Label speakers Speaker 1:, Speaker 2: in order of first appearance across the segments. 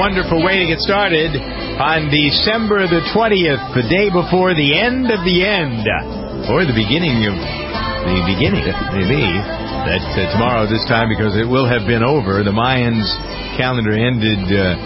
Speaker 1: wonderful way to get started on December the 20th, the day before the end of the end, or the beginning of the beginning, maybe. That tomorrow this time, because it will have been over. The Mayans' calendar ended,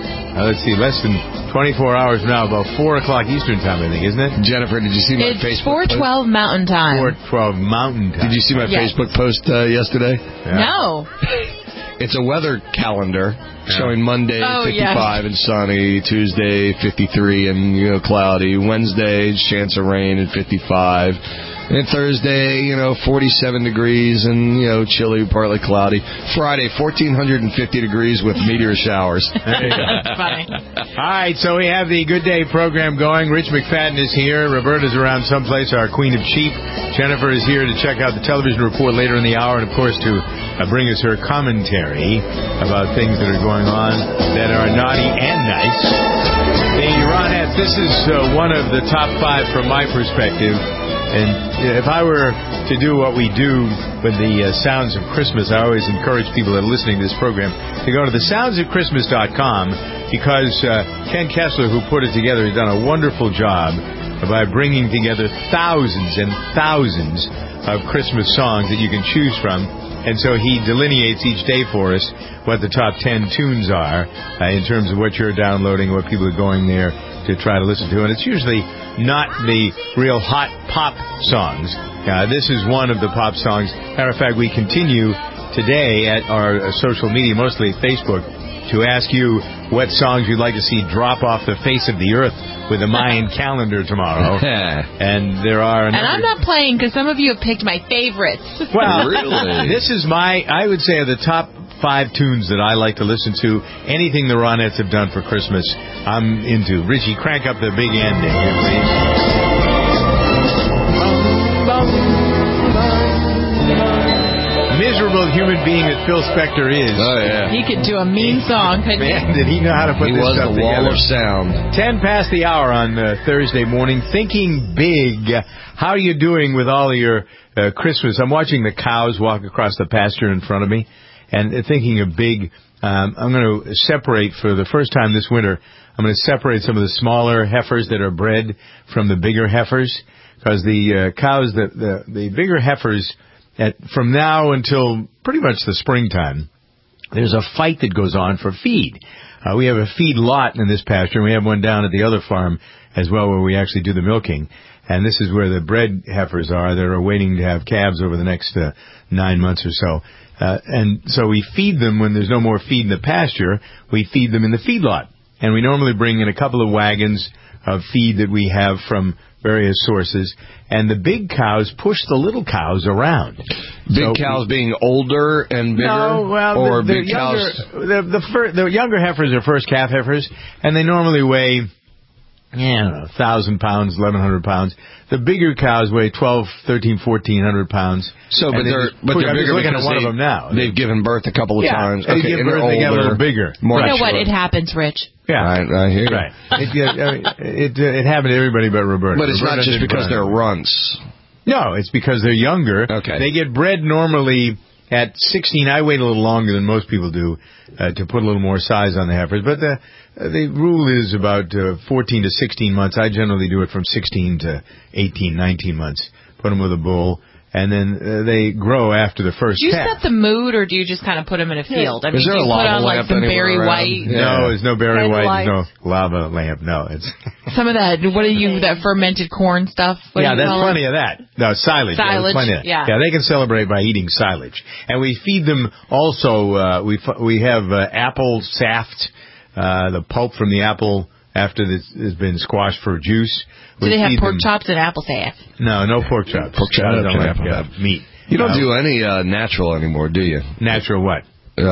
Speaker 1: less than 24 hours from now, about 4 o'clock Eastern time, I think, isn't it?
Speaker 2: Jennifer, did you see my Facebook
Speaker 3: post? It's 4:12 Mountain Time.
Speaker 1: 4:12 Mountain Time.
Speaker 2: Did you see my Facebook post yesterday?
Speaker 3: Yeah. No.
Speaker 2: It's a weather calendar showing Monday 55 and sunny, Tuesday 53 and cloudy, Wednesday chance of rain and 55, and Thursday 47 degrees and chilly, partly cloudy. Friday 1,450 degrees with meteor showers.
Speaker 3: That's funny.
Speaker 1: All right, so we have the Good Day program going. Rich McFadden is here. Roberta's around someplace, our Queen of Cheap. Jennifer is here to check out the television report later in the hour, and of course to bring us her commentary about things that are going on that are naughty and nice. The Ronettes, this is one of the top 5 from my perspective. And if I were to do what we do with the Sounds of Christmas, I always encourage people that are listening to this program to go to thesoundsofchristmas.com, because Ken Kessler, who put it together, has done a wonderful job by bringing together thousands and thousands of Christmas songs that you can choose from. And so he delineates each day for us what the top 10 tunes are in terms of what you're downloading, what people are going there to try to listen to. And it's usually not the real hot pop songs. This is one of the pop songs. Matter of fact, we continue today at our social media, mostly Facebook, to ask you what songs you'd like to see drop off the face of the earth with the Mayan calendar tomorrow. And there are... And
Speaker 3: I'm not playing because some of you have picked my favorites.
Speaker 1: Well,
Speaker 2: really?
Speaker 1: This is I would say, the top 5 tunes that I like to listen to. Anything the Ronettes have done for Christmas, I'm into. Richie, crank up the big end here, please. Miserable human being that Phil Spector is.
Speaker 2: Oh, yeah.
Speaker 3: He could do a mean song, couldn't he?
Speaker 1: Man, did he know how to put this stuff together.
Speaker 2: He was the wall of sound.
Speaker 1: 10 past the hour on Thursday morning. Thinking big. How are you doing with all of your Christmas? I'm watching the cows walk across the pasture in front of me, and thinking of big. I'm going to separate, for the first time this winter, I'm going to separate some of the smaller heifers that are bred from the bigger heifers, because the cows, the bigger heifers, from now until pretty much the springtime, there's a fight that goes on for feed. We have a feed lot in this pasture, and we have one down at the other farm as well where we actually do the milking. And this is where the bred heifers are that are waiting to have calves over the next 9 months or so. And so we feed them when there's no more feed in the pasture. We feed them in the feed lot. And we normally bring in a couple of wagons of feed that we have from various sources, and the big cows push the little cows around.
Speaker 2: Big cows being older and bigger?
Speaker 1: No, well,
Speaker 2: or
Speaker 1: the
Speaker 2: big
Speaker 1: younger,
Speaker 2: cows?
Speaker 1: the younger heifers are first calf heifers, and they normally weigh, 1,000 pounds, 1,100 pounds. The bigger cows weigh 1,200, 1,300, 1,400 pounds.
Speaker 2: So, but they're bigger
Speaker 1: looking
Speaker 2: because
Speaker 1: at one of them now.
Speaker 2: They've given birth a couple of times.
Speaker 1: They give birth, they get a little bigger.
Speaker 3: You know what? It happens, Rich.
Speaker 1: Yeah,
Speaker 2: I hear you.
Speaker 1: Right. It happened to everybody but Roberta.
Speaker 2: But it's not just because they're runts.
Speaker 1: No, it's because they're younger.
Speaker 2: Okay.
Speaker 1: They get bred normally at 16. I wait a little longer than most people do to put a little more size on the heifers. But the rule is about 14 to 16 months. I generally do it from 16 to 18, 19 months. Put them with a bull. And then they grow after the first calf.
Speaker 3: Do you set the mood, or do you just kind of put them in a field? I mean,
Speaker 2: is there
Speaker 3: do you
Speaker 2: a lava
Speaker 3: put on
Speaker 2: lamp
Speaker 3: some Barry
Speaker 2: around?
Speaker 3: White?
Speaker 2: Yeah.
Speaker 1: No, there's no Barry White.
Speaker 3: Lights.
Speaker 1: There's no lava lamp. No, it's
Speaker 3: some of that. What are you? That fermented corn stuff?
Speaker 1: There's plenty of that. No, silage.
Speaker 3: Silage.
Speaker 1: Yeah, they can celebrate by eating silage, and we feed them also. We have apple saft, the pulp from the apple after this has been squashed for juice.
Speaker 3: Do they have pork chops and apple saft?
Speaker 1: No pork chops.
Speaker 2: Pork chops
Speaker 1: don't like meat.
Speaker 2: You don't do any natural anymore, do you?
Speaker 1: Natural what?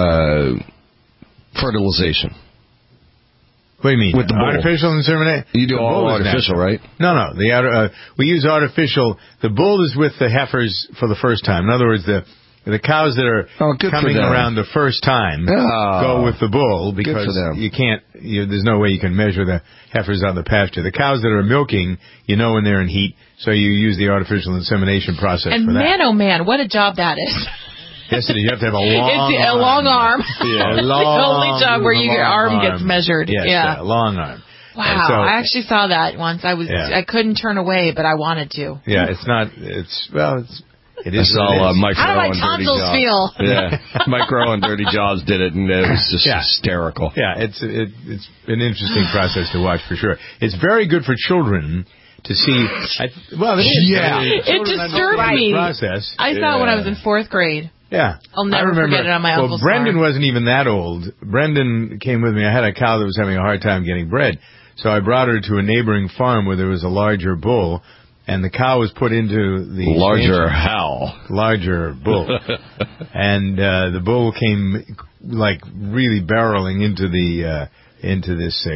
Speaker 2: Fertilization.
Speaker 1: What do you mean?
Speaker 2: With the bull.
Speaker 1: Artificial insemination?
Speaker 2: You do all artificial, right?
Speaker 1: No. We use artificial. The bull is with the heifers for the first time. In other words, the cows that are coming around the first time go with the bull, because you can't. There's no way you can measure the heifers on the pasture. The cows that are milking, when they're in heat, so you use the artificial insemination process
Speaker 3: and
Speaker 1: for that.
Speaker 3: Man, oh man, what a job that is!
Speaker 1: Yes, you have to have a long
Speaker 3: arm. It's a long arm.
Speaker 1: Yeah,
Speaker 3: the only job where your arm gets measured.
Speaker 1: Yes,
Speaker 3: yeah.
Speaker 1: A long arm.
Speaker 3: Wow, so, I actually saw that once. I couldn't turn away, but I wanted to.
Speaker 1: Yeah, it is.
Speaker 2: It is. Mike
Speaker 3: How do my tonsils feel?
Speaker 2: Yeah, Mike Rowe on Dirty Jobs did it, and it was just hysterical.
Speaker 1: Yeah, it's an interesting process to watch for sure. It's very good for children to see. It
Speaker 3: disturbed me.
Speaker 1: Process.
Speaker 3: I saw it when I was in 4th grade.
Speaker 1: Yeah.
Speaker 3: I'll never forget it on my uncle's
Speaker 1: Brendan
Speaker 3: farm.
Speaker 1: wasn't even that old. Brendan came with me. I had a cow that was having a hard time getting bred. So I brought her to a neighboring farm where there was a larger bull, and the cow was put into the...
Speaker 2: Larger
Speaker 1: bull. And the bull came, really barreling into the... it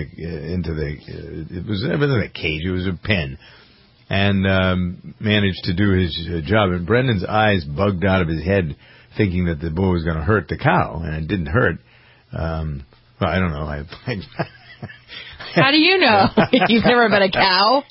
Speaker 1: wasn't a cage, it was a pen. And managed to do his job. And Brendan's eyes bugged out of his head, thinking that the bull was going to hurt the cow, and it didn't hurt. I don't know.
Speaker 3: How do you know? You've never met a cow?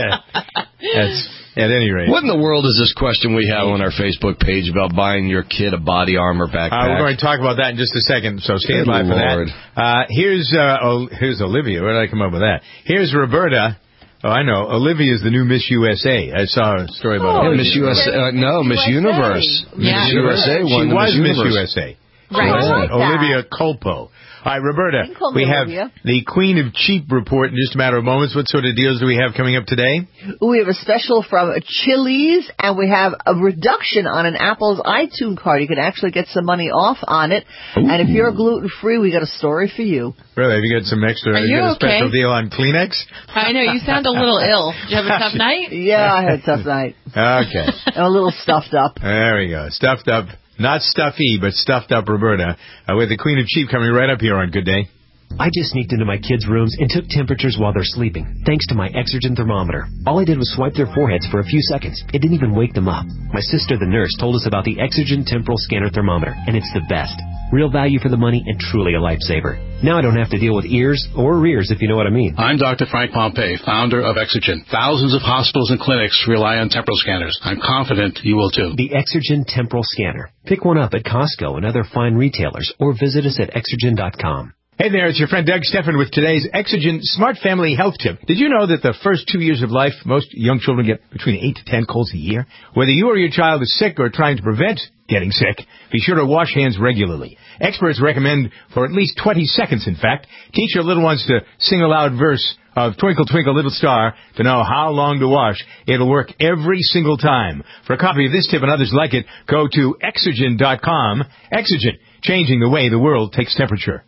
Speaker 1: At any rate.
Speaker 2: What in the world is this question we have on our Facebook page about buying your kid a body armor backpack?
Speaker 1: We're going to talk about that in just a second, so stand by for that. Here's Olivia. Where did I come up with that? Here's Roberta. Oh, I know. Olivia is the new Miss USA. I saw a story about her.
Speaker 2: Miss USA. Miss Universe.
Speaker 3: Yeah.
Speaker 2: Miss USA won
Speaker 1: She was
Speaker 2: Miss
Speaker 1: USA.
Speaker 3: Right.
Speaker 1: Olivia Culpo. All right, Roberta, we have the Queen of Cheap report in just a matter of moments. What sort of deals do we have coming up today?
Speaker 4: We have a special from Chili's, and we have a reduction on an Apple's iTunes card. You can actually get some money off on it. Ooh. And if you're gluten-free, we got a story for you.
Speaker 1: Really? Have you got some extra?
Speaker 3: Are you
Speaker 1: got a special
Speaker 3: okay?
Speaker 1: deal on Kleenex?
Speaker 3: I know. You sound a little ill. Did you have a tough night?
Speaker 4: Yeah, I had a tough night.
Speaker 1: Okay.
Speaker 4: I'm a little stuffed up.
Speaker 1: There we go. Stuffed up. Not stuffy, but stuffed up Roberta. With the Queen of Cheap coming right up here on Good Day.
Speaker 5: I just sneaked into my kids' rooms and took temperatures while they're sleeping, thanks to my Exergen thermometer. All I did was swipe their foreheads for a few seconds. It didn't even wake them up. My sister, the nurse, told us about the Exergen temporal scanner thermometer, and it's the best. Real value for the money and truly a lifesaver. Now I don't have to deal with ears or rears, if you know what I mean.
Speaker 6: I'm Dr. Frank Pompey, founder of Exergen. Thousands of hospitals and clinics rely on temporal scanners. I'm confident you will too.
Speaker 5: The Exergen temporal scanner. Pick one up at Costco and other fine retailers, or visit us at Exergen.com.
Speaker 1: Hey there, it's your friend Doug Stephan with today's Exergen Smart Family Health Tip. Did you know that the first 2 years of life, most young children get between 8 to 10 colds a year? Whether you or your child is sick or trying to prevent getting sick, be sure to wash hands regularly. Experts recommend for at least 20 seconds, in fact. Teach your little ones to sing a loud verse of Twinkle, Twinkle, Little Star to know how long to wash. It'll work every single time. For a copy of this tip and others like it, go to Exergen.com. Exergen, changing the way the world takes temperature.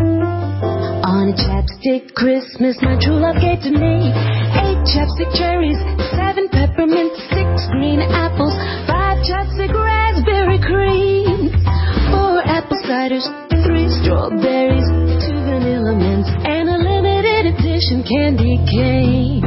Speaker 7: On a chapstick Christmas, my true love gave to me 8 chapstick cherries, 7 peppermint, 6 green apples, 5 chapstick raspberry cream, 4 apple ciders, 3 strawberries, 2 vanilla mints, and a limited edition candy cane.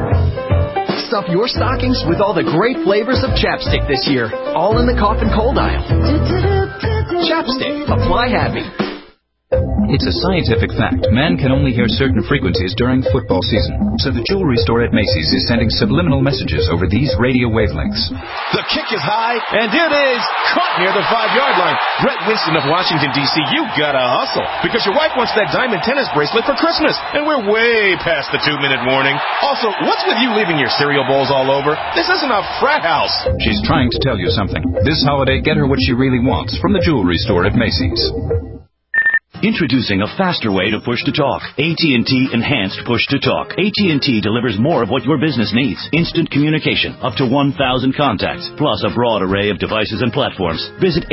Speaker 8: Stuff your stockings with all the great flavors of Chapstick this year, all in the cough and cold aisle. Chapstick, apply happy.
Speaker 9: It's a scientific fact. Men can only hear certain frequencies during football season. So the jewelry store at Macy's is sending subliminal messages over these radio wavelengths.
Speaker 10: The kick is high, and it is caught near the 5-yard line. Brett Winston of Washington, D.C., you gotta hustle, because your wife wants that diamond tennis bracelet for Christmas, and we're way past the 2-minute warning. Also, what's with you leaving your cereal bowls all over? This isn't a frat house.
Speaker 9: She's trying to tell you something. This holiday, get her what she really wants from the jewelry store at Macy's.
Speaker 11: Introducing a faster way to push-to-talk. AT&T Enhanced Push-to-Talk. AT&T delivers more of what your business needs. Instant communication, up to 1,000 contacts, plus a broad array of devices and platforms. Visit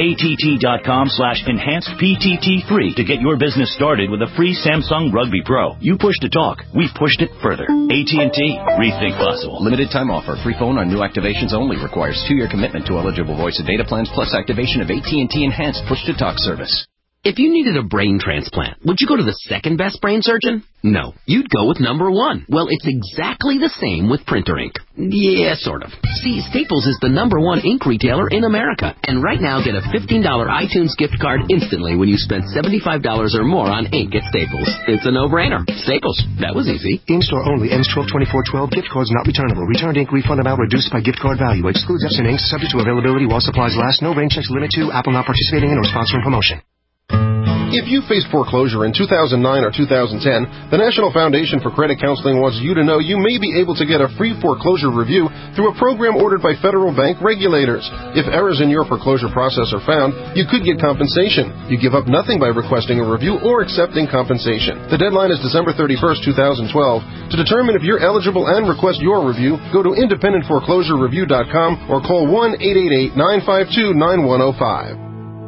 Speaker 11: att.com/enhancedPTT3 to get your business started with a free Samsung Rugby Pro. You push-to-talk. We pushed it further. AT&T. Rethink possible.
Speaker 12: Limited time offer. Free phone on new activations only. Requires 2-year commitment to eligible voice and data plans plus activation of AT&T Enhanced Push-to-Talk service.
Speaker 13: If you needed a brain transplant, would you go to the second best brain surgeon? No, you'd go with number one. Well, it's exactly the same with printer ink. Yeah, sort of. See, Staples is the number one ink retailer in America. And right now, get a $15 iTunes gift card instantly when you spend $75 or more on ink at Staples. It's a no-brainer. Staples. That was easy.
Speaker 14: In-store only. Ends 12/24/12. Gift cards not returnable. Returned ink refund amount reduced by gift card value. Excludes Epson inks. Subject to availability while supplies last. No rain checks limit to. Apple not participating in or sponsoring promotion.
Speaker 15: If you faced foreclosure in 2009 or 2010, the National Foundation for Credit Counseling wants you to know you may be able to get a free foreclosure review through a program ordered by federal bank regulators. If errors in your foreclosure process are found, you could get compensation. You give up nothing by requesting a review or accepting compensation. The deadline is December 31st, 2012. To determine if you're eligible and request your review, go to independentforeclosurereview.com or call 1-888-952-9105.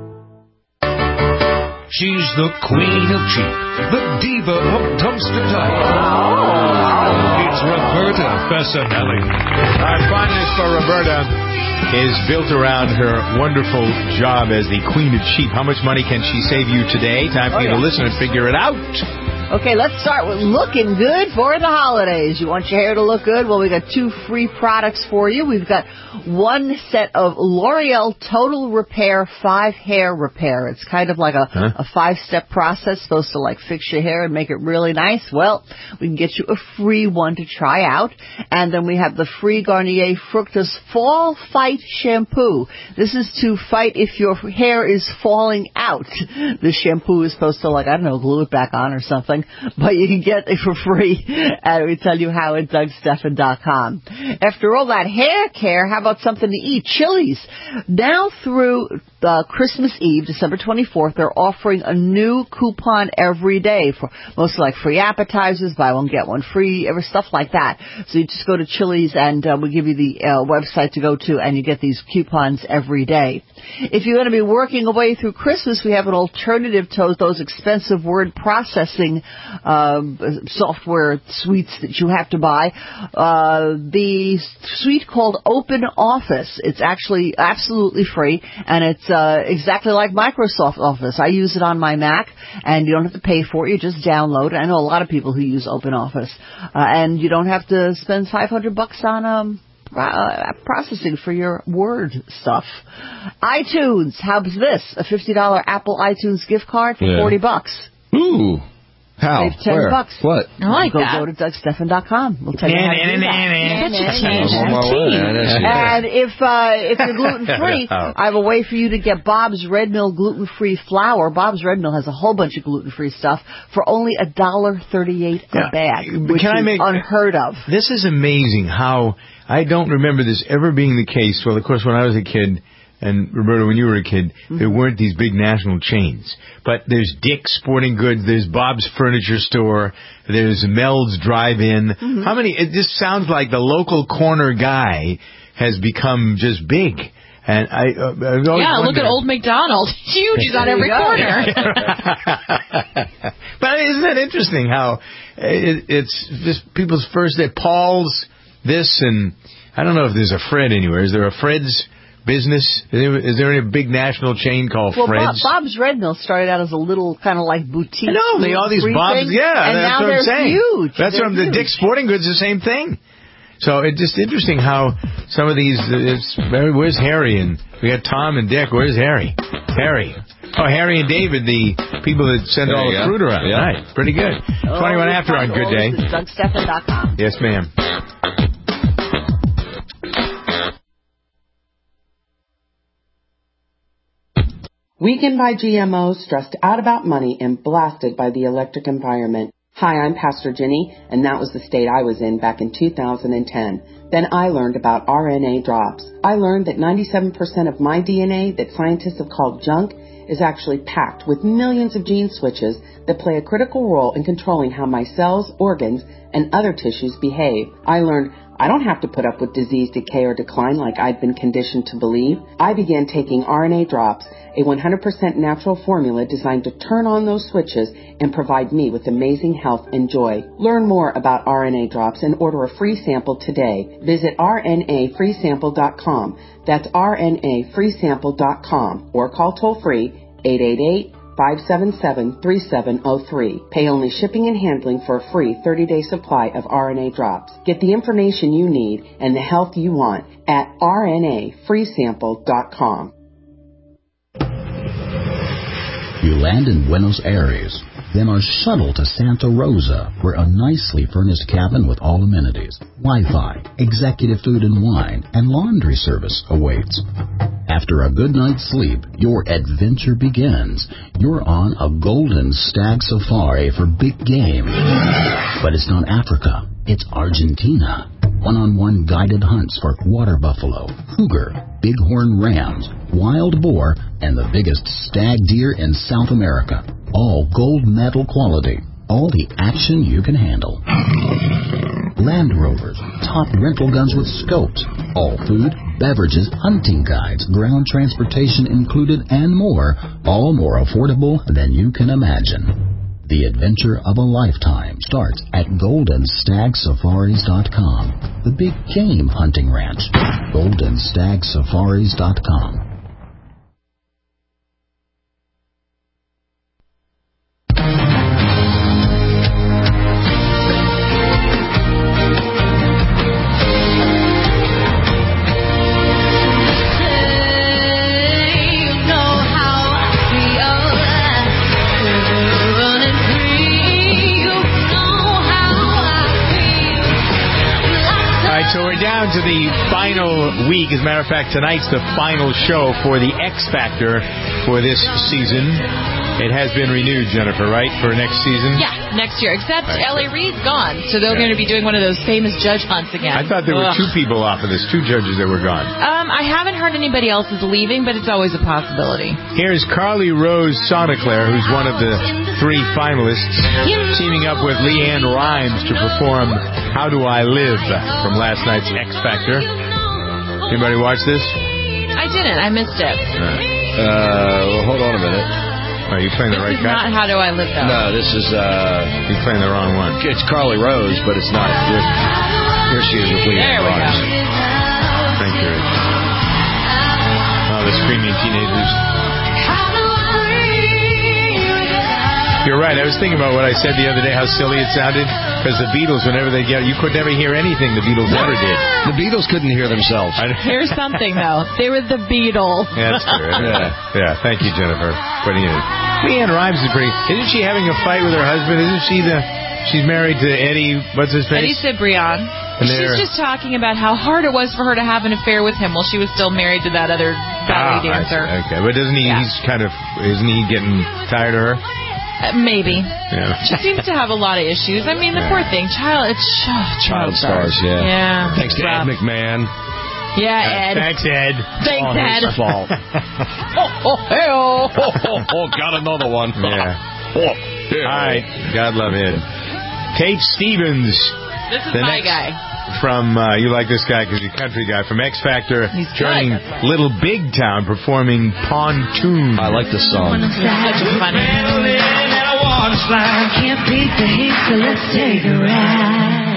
Speaker 16: She's the queen of cheap, the diva of dumpster diving. It's Roberta Fessinelli.
Speaker 1: Our fondness for Roberta is built around her wonderful job as the queen of cheap. How much money can she save you today? Time for you to listen and figure it out.
Speaker 4: Okay, let's start with looking good for the holidays. You want your hair to look good? Well, we got 2 free products for you. We've got 1 set of L'Oreal Total Repair 5 Hair Repair. It's kind of like a 5-step process, supposed to like fix your hair and make it really nice. Well, we can get you a free one to try out. And then we have the free Garnier Fructis Fall Fight Shampoo. This is to fight if your hair is falling out. The shampoo is supposed to, like, I don't know, glue it back on or something. But you can get it for free, and we tell you how at DougStephan.com. After all that hair care, how about something to eat? Chili's. Now through Christmas Eve, December 24th, they're offering a new coupon every day for mostly like free appetizers, buy one, get one free, stuff like that. So you just go to Chili's and we give you the website to go to, and you get these coupons every day. If you're going to be working away through Christmas, we have an alternative to those expensive word processing software suites that you have to buy. The suite called Open Office. It's actually absolutely free, and it's exactly like Microsoft Office. I use it on my Mac, and you don't have to pay for it. You just download it. I know a lot of people who use Open Office, and you don't have to spend $500 on processing for your Word stuff. iTunes, how's this? A $50 Apple iTunes gift card for $40.
Speaker 2: Ooh. How?
Speaker 4: Save $10.
Speaker 2: What?
Speaker 3: I like that.
Speaker 4: Go to DougStephan.com. We'll tell you how to do
Speaker 2: that.
Speaker 4: And if you're gluten-free, I have a way for you to get Bob's Red Mill gluten-free flour. Bob's Red Mill has a whole bunch of gluten-free stuff for only $1.38 a bag, which is unheard of.
Speaker 1: This is amazing how I don't remember this ever being the case. Well, of course, when I was a kid, and Roberta, when you were a kid, there weren't these big national chains. But there's Dick's Sporting Goods, there's Bob's Furniture Store, there's Mel's Drive-In. How many? It just sounds like the local corner guy has become just big. And I
Speaker 3: look at Old McDonald. Huge. He's on every corner.
Speaker 1: But isn't that interesting how it's just people's first day? Paul's, this, and I don't know if there's a Fred anywhere. Is there a Fred's business? Is there any big national chain called Fred's?
Speaker 4: Bob's Red Mill started out as a little kind of like boutique.
Speaker 1: I know, all these Bob's,
Speaker 4: and
Speaker 1: that's
Speaker 4: now
Speaker 1: what I'm saying.
Speaker 4: Huge.
Speaker 1: That's what the Dick's Sporting Goods, the same thing. So it's just interesting how some of these, where's Harry? And we got Tom and Dick. Where's Harry? Harry. Oh, Harry and David, the people that send all the fruit around. Yeah. Right. Pretty good. 21 after on Good Day.
Speaker 4: DougStephan.com.
Speaker 1: Yes, ma'am.
Speaker 17: Weakened by GMOs, stressed out about money, and blasted by the electric environment. Hi, I'm Pastor Jenny, and that was the state I was in back in 2010. Then I learned about RNA drops. I learned that 97% of my DNA that scientists have called junk is actually packed with millions of gene switches that play a critical role in controlling how my cells, organs, and other tissues behave. I learned I don't have to put up with disease, decay, or decline like I'd been conditioned to believe. I began taking RNA drops, a 100% natural formula designed to turn on those switches and provide me with amazing health and joy. Learn more about RNA drops and order a free sample today. Visit RNAfreesample.com. That's RNAfreesample.com or call toll-free 888 577-3703. Pay only shipping and handling for a free 30-day supply of RNA drops. Get the information you need and the health you want at rnafreesample.com.
Speaker 18: You land in Buenos Aires, then are shuttled to Santa Rosa, where a nicely furnished cabin with all amenities, Wi-Fi, executive food and wine, and laundry service awaits. After a good night's sleep, your adventure begins. You're on a golden stag safari for big game. But it's not Africa, it's Argentina. One-on-one guided hunts for water buffalo, cougar, bighorn rams, wild boar, and the biggest stag deer in South America. All gold medal quality. All the action you can handle. Land Rovers, top rental guns with scopes. All food, beverages, hunting guides, ground transportation included, and more. All more affordable than you can imagine. The adventure of a lifetime starts at GoldenStagSafaris.com. The big game hunting ranch. GoldenStagSafaris.com.
Speaker 1: So we're down to the final week. As a matter of fact, tonight's the final show for the X Factor for this season. It has been renewed, Jennifer, right, for next season?
Speaker 3: Yeah, next year. Except L.A. Reid's gone, so they're going to be doing one of those famous judge hunts again.
Speaker 1: I thought there were two people off of this, two judges that were gone.
Speaker 3: I haven't heard anybody else is leaving, but it's always a possibility.
Speaker 1: Here's Carly Rose Sonaclair, who's one of the three finalists, teaming up with Leanne Rimes to perform How Do I Live from last night's X Factor. Anybody watch this?
Speaker 3: I didn't. I missed it.
Speaker 2: Well, hold on a minute.
Speaker 1: Are you playing the right guy?
Speaker 3: This is not How Do I Live, though.
Speaker 2: No, this is...
Speaker 1: You're playing the wrong one.
Speaker 2: It's Carly Rose, but it's not. Here she is with Leanne Rimes.
Speaker 1: Thank you. Oh, the screaming teenagers. You're right. I was thinking about what I said the other day, how silly it sounded. Because the Beatles, whenever they get, you could never hear anything the Beatles ever did.
Speaker 2: The Beatles couldn't hear themselves.
Speaker 3: Here's something, though. They were the Beatles.
Speaker 1: Yeah, that's true. Yeah. Thank you, Jennifer, putting it in. Leanne Rimes is pretty... Isn't she having a fight with her husband? Isn't she She's married to Eddie... What's his face?
Speaker 3: Eddie Cibrian. She's just talking about how hard it was for her to have an affair with him while she was still married to that other ballet dancer.
Speaker 1: Okay, but doesn't he... Yeah. He's kind of... Isn't he getting tired of her?
Speaker 3: Maybe.
Speaker 1: Yeah.
Speaker 3: She seems to have a lot of issues. I mean, the poor thing. Child stars. Yeah.
Speaker 2: Thanks to Ed McMahon.
Speaker 3: Yeah, Ed.
Speaker 1: Thanks, Ed.
Speaker 3: Thanks, Ed.
Speaker 2: His fault. Got another one.
Speaker 1: Yeah. All right. God love Ed. Tate Stevens.
Speaker 3: This is my guy.
Speaker 1: From, you like this guy because he's a country guy, from X Factor, joining Little Big Town, performing Pontoon.
Speaker 2: I like this song.
Speaker 3: This is such a funny.
Speaker 7: Can't beat the heat, so let's take a ride.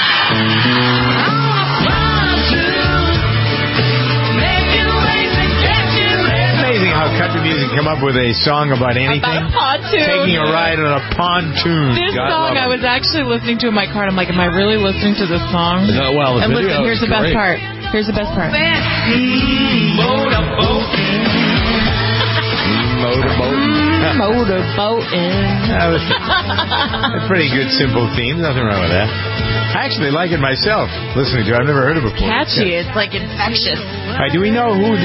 Speaker 1: Amazing how country music come up with a song about anything.
Speaker 3: About a pontoon.
Speaker 1: Taking a ride on a pontoon.
Speaker 3: This song I was actually listening to in my car, and I'm like, am I really listening to this song?
Speaker 2: Well,
Speaker 3: and listen, here's the best part. Here's the best part. Motorboating.
Speaker 1: That was a pretty good, simple theme. Nothing wrong with that. I actually like it myself, listening to it. I've never heard it before.
Speaker 3: Catchy. It's like infectious.
Speaker 1: All right, do we know who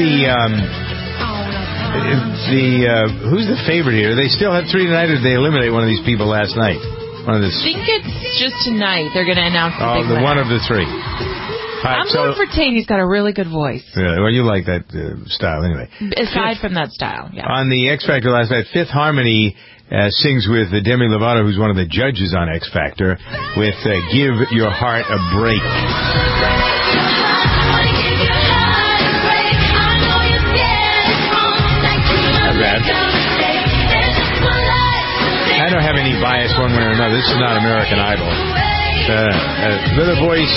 Speaker 1: who's the favorite here? They still have three tonight, or did they eliminate one of these people last night?
Speaker 3: I think it's just tonight. They're going to announce the big winner.
Speaker 1: One of the three.
Speaker 3: I'm going for Tate. He's got a really good voice.
Speaker 1: Yeah, well, you like that style anyway.
Speaker 3: Aside from that style, yeah.
Speaker 1: On the X Factor last night, Fifth Harmony sings with Demi Lovato, who's one of the judges on X Factor, with Give Your Heart a Break. Not bad. I don't have any bias one way or another. This is not American Idol. Little voice.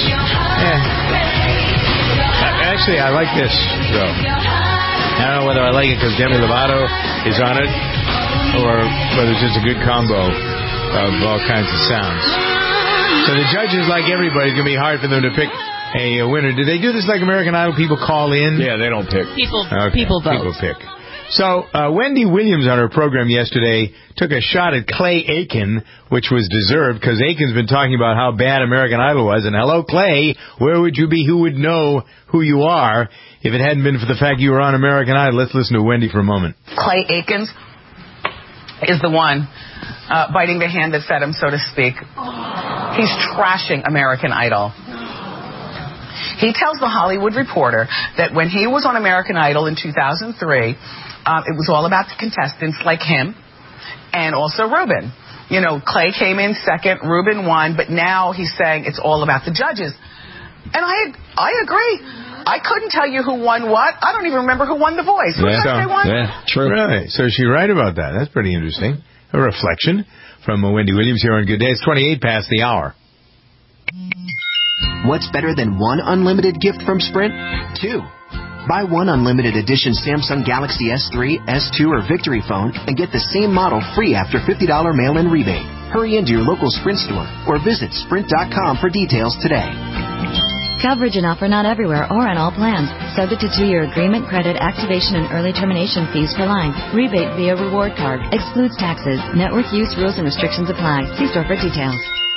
Speaker 1: Actually, I like this, though. I don't know whether I like it because Demi Lovato is on it, or whether it's just a good combo of all kinds of sounds. So the judges, like everybody, it's going to be hard for them to pick a winner. Do they do this like American Idol? People call in?
Speaker 2: Yeah, they don't pick.
Speaker 3: People vote.
Speaker 1: People pick. So Wendy Williams on her program yesterday took a shot at Clay Aiken, which was deserved because Aiken's been talking about how bad American Idol was. And hello, Clay, where would you be? Who would know who you are if it hadn't been for the fact you were on American Idol? Let's listen to Wendy for a moment.
Speaker 19: Clay Aiken is the one biting the hand that fed him, so to speak. He's trashing American Idol. He tells the Hollywood Reporter that when he was on American Idol in 2003, it was all about the contestants like him and also Ruben. You know, Clay came in second, Ruben won, but now he's saying it's all about the judges. And I agree. I couldn't tell you who won what. I don't even remember who won The Voice. Who did I say won?
Speaker 1: Yeah, true. Right. So she's right about that. That's pretty interesting. A reflection from Wendy Williams here on Good Day. It's 28 past the hour.
Speaker 20: What's better than one unlimited gift from Sprint? 2. Buy one unlimited edition Samsung Galaxy S3, S2, or Victory phone and get the same model free after $50 mail-in rebate. Hurry into your local Sprint store or visit Sprint.com for details today.
Speaker 21: Coverage and offer not everywhere or on all plans. Subject to 2-year agreement, credit, activation, and early termination fees per line. Rebate via reward card. Excludes taxes. Network use rules and restrictions apply. See store for details.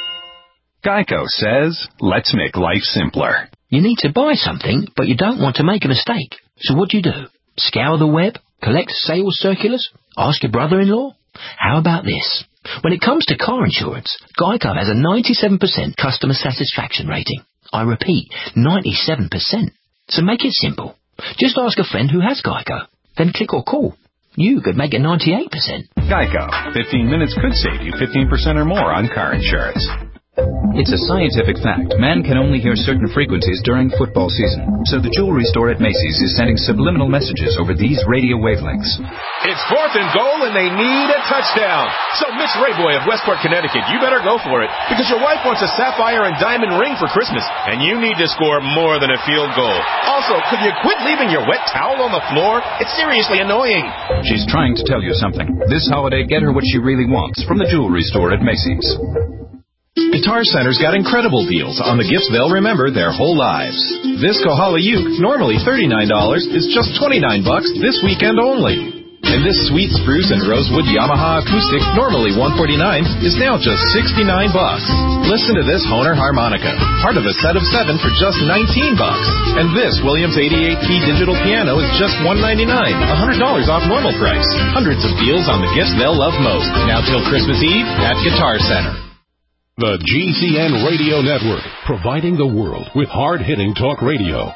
Speaker 9: Geico says, let's make life simpler.
Speaker 13: You need to buy something, but you don't want to make a mistake. So what do? Scour the web? Collect sales circulars? Ask your brother-in-law? How about this? When it comes to car insurance, Geico has a 97% customer satisfaction rating. I repeat, 97%. So make it simple. Just ask a friend who has Geico. Then click or call. You could make it 98%.
Speaker 9: Geico. 15 minutes could save you 15% or more on car insurance. It's a scientific fact. Man can only hear certain frequencies during football season. So the jewelry store at Macy's is sending subliminal messages over these radio wavelengths.
Speaker 10: It's 4th and goal, and they need a touchdown. So, Miss Rayboy of Westport, Connecticut, you better go for it. Because your wife wants a sapphire and diamond ring for Christmas, and you need to score more than a field goal. Also, could you quit leaving your wet towel on the floor? It's seriously annoying.
Speaker 9: She's trying to tell you something. This holiday, get her what she really wants from the jewelry store at Macy's.
Speaker 22: Guitar Center's got incredible deals on the gifts they'll remember their whole lives. This Kohala uke, normally $39, is just $29 this weekend only. And this sweet spruce and rosewood Yamaha acoustic, normally $149, is now just $69. Listen to this Hohner harmonica, part of a set of 7 for just $19. And this Williams 88-key digital piano is just $199, $100 off normal price. Hundreds of deals on the gifts they'll love most. Now till Christmas Eve at Guitar Center.
Speaker 23: The GCN Radio Network, providing the world with hard-hitting talk radio.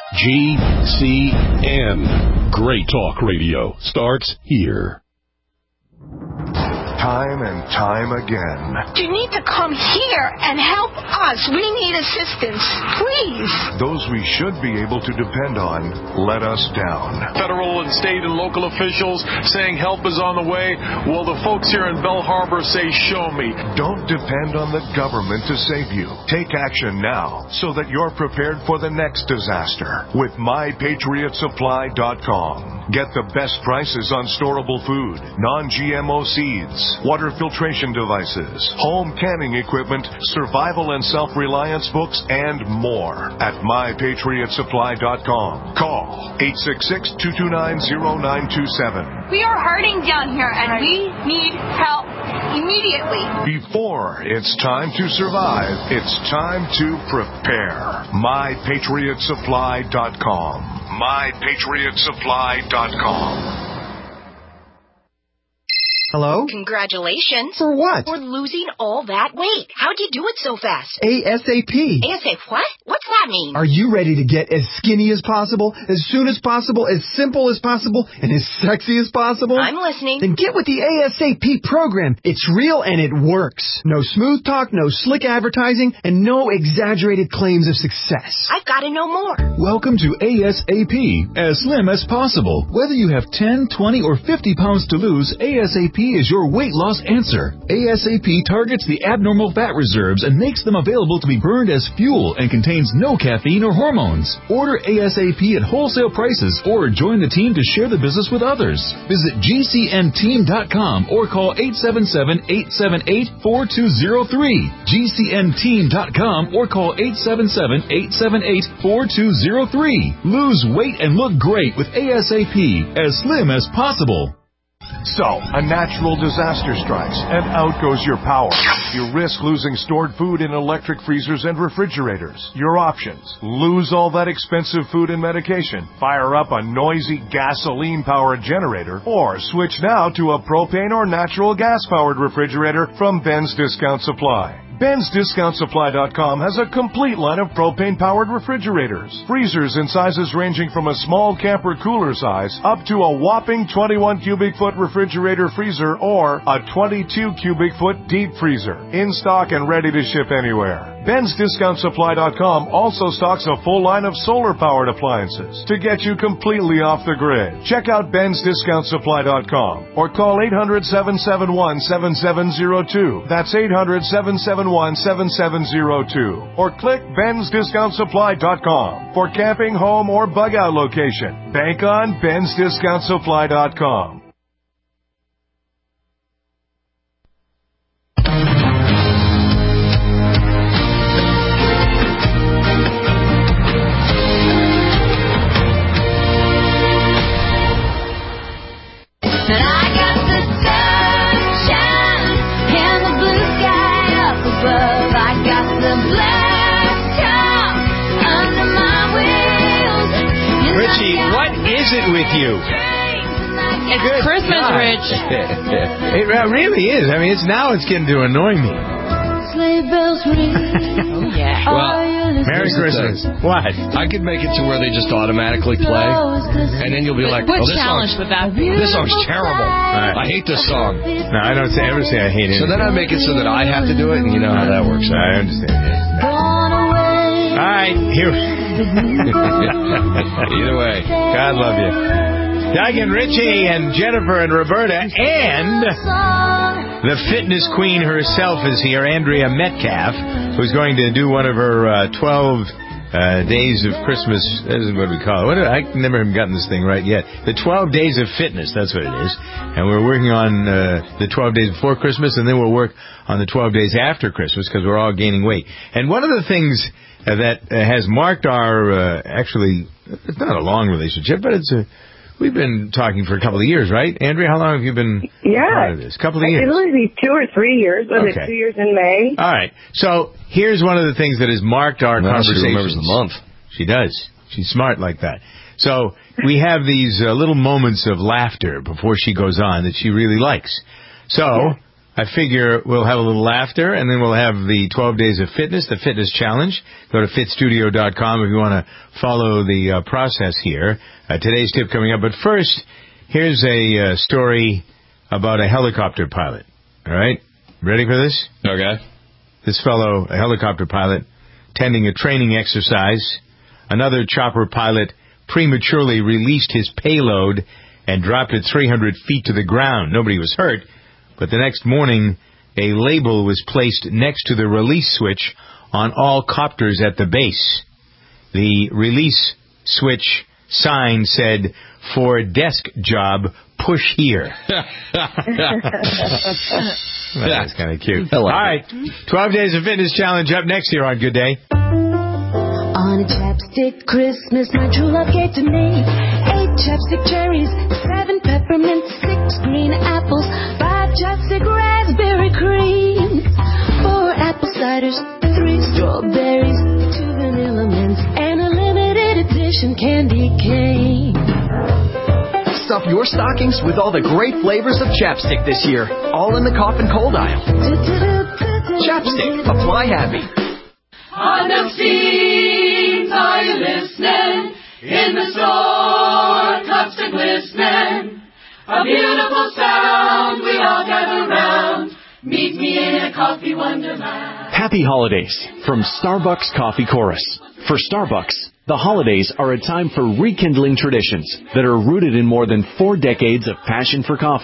Speaker 23: GCN. Great talk radio starts here.
Speaker 24: Time and time again.
Speaker 25: You need to come here and help us. We need assistance, please.
Speaker 24: Those we should be able to depend on let us down.
Speaker 26: Federal and state and local officials saying help is on the way. Well, the folks here in Belle Harbor say, show me.
Speaker 24: Don't depend on the government to save you. Take action now so that you're prepared for the next disaster with MyPatriotSupply.com. Get the best prices on storable food, non-GMO seeds, water filtration devices, home canning equipment, survival and self-reliance books, and more at MyPatriotSupply.com. Call 866-229-0927.
Speaker 25: We are hurting down here, and we need help immediately.
Speaker 24: Before it's time to survive, it's time to prepare. MyPatriotSupply.com. MyPatriotSupply.com.
Speaker 27: Hello?
Speaker 28: Congratulations.
Speaker 27: For what?
Speaker 28: For losing all that weight. How'd you do it so fast?
Speaker 27: ASAP.
Speaker 28: ASAP what? What's that mean?
Speaker 27: Are you ready to get as skinny as possible, as soon as possible, as simple as possible, and as sexy as possible?
Speaker 28: I'm listening.
Speaker 27: Then get with the ASAP program. It's real and it works. No smooth talk, no slick advertising, and no exaggerated claims of success.
Speaker 28: I've got to know more.
Speaker 29: Welcome to ASAP. As slim as possible. Whether you have 10, 20, or 50 pounds to lose, ASAP
Speaker 5: is your weight loss answer. ASAP targets the abnormal fat reserves and makes them available to be burned as fuel and contains no caffeine or hormones. Order ASAP at wholesale prices or join the team to share the business with others. Visit GCNteam.com or call 877-878-4203. GCNteam.com or call 877-878-4203. Lose weight and look great with ASAP, as slim as possible.
Speaker 24: So, a natural disaster strikes, and out goes your power. You risk losing stored food in electric freezers and refrigerators. Your options: lose all that expensive food and medication, fire up a noisy gasoline-powered generator, or switch now to a propane or natural gas-powered refrigerator from Ben's Discount Supply. Ben'sDiscountSupply.com has a complete line of propane-powered refrigerators. Freezers in sizes ranging from a small camper cooler size up to a whopping 21 cubic foot refrigerator freezer or a 22 cubic foot deep freezer. In stock and ready to ship anywhere. Ben'sDiscountSupply.com also stocks a full line of solar-powered appliances to get you completely off the grid. Check out Ben'sDiscountSupply.com or call 800-771-7702. That's 800-771-7702. Or click Ben'sDiscountSupply.com for camping, home, or bug-out location. Bank on Ben'sDiscountSupply.com.
Speaker 1: With you.
Speaker 3: It's good Christmas, God. Rich.
Speaker 1: It really is. I mean, it's getting to annoy me.
Speaker 3: Oh, yeah.
Speaker 2: Well,
Speaker 1: Merry Christmas. What?
Speaker 2: I could make it to where they just automatically play, and then you'll be like,
Speaker 3: what
Speaker 2: oh,
Speaker 3: challenge would that be?
Speaker 2: This song's terrible. Right. I hate this song.
Speaker 1: No, I don't ever say I hate it.
Speaker 2: So then I make it so that I have to do it, and you know how that works.
Speaker 1: I understand. All right, here.
Speaker 2: Either way.
Speaker 1: God love you. Doug and Richie and Jennifer and Roberta and the fitness queen herself is here, Andrea Metcalf, who's going to do one of her 12 days of Christmas. That isn't what we call it. I never have gotten this thing right yet. The 12 days of fitness, that's what it is. And we're working on the 12 days before Christmas, and then we'll work on the 12 days after Christmas because we're all gaining weight. And one of the things that has marked our, actually, it's not a long relationship, but we've been talking for a couple of years, right? Andrea, how long have you been part of this? A couple of years?
Speaker 6: It'll be 2 or 3 years. Was it 2 years in May?
Speaker 1: All right. So here's one of the things that has marked our conversations.
Speaker 2: She remembers the month.
Speaker 1: She does. She's smart like that. So we have these little moments of laughter before she goes on that she really likes. So I figure we'll have a little laughter, and then we'll have the 12 Days of Fitness, the Fitness Challenge. Go to fitstudio.com if you want to follow the process here. Today's tip coming up. But first, here's a story about a helicopter pilot. All right? Ready for this?
Speaker 2: Okay.
Speaker 1: This fellow, a helicopter pilot, attending a training exercise. Another chopper pilot prematurely released his payload and dropped it 300 feet to the ground. Nobody was hurt. But the next morning, a label was placed next to the release switch on all copters at the base. The release switch sign said, "For desk job, push here." That's kind of cute. All right, 12 Days of Fitness Challenge up next here on Good Day.
Speaker 7: On a chapstick Christmas, my true love gave to me 8 chapstick cherries, 7 peppermint, 6 green apples, 5 chapstick raspberry cream, 4 apple ciders, 3 strawberries, 2 vanilla mints, and a limited edition candy cane.
Speaker 8: Stuff your stockings with all the great flavors of Chapstick this year, all in the cough and cold aisle. Chapstick, apply happy.
Speaker 11: On the seams, are you listening? In the store, cups are glistening. A beautiful sound, we all gather round. Meet me in a coffee wonderland.
Speaker 12: Happy holidays from Starbucks Coffee Chorus. For Starbucks, the holidays are a time for rekindling traditions that are rooted in more than 4 decades of passion for coffee.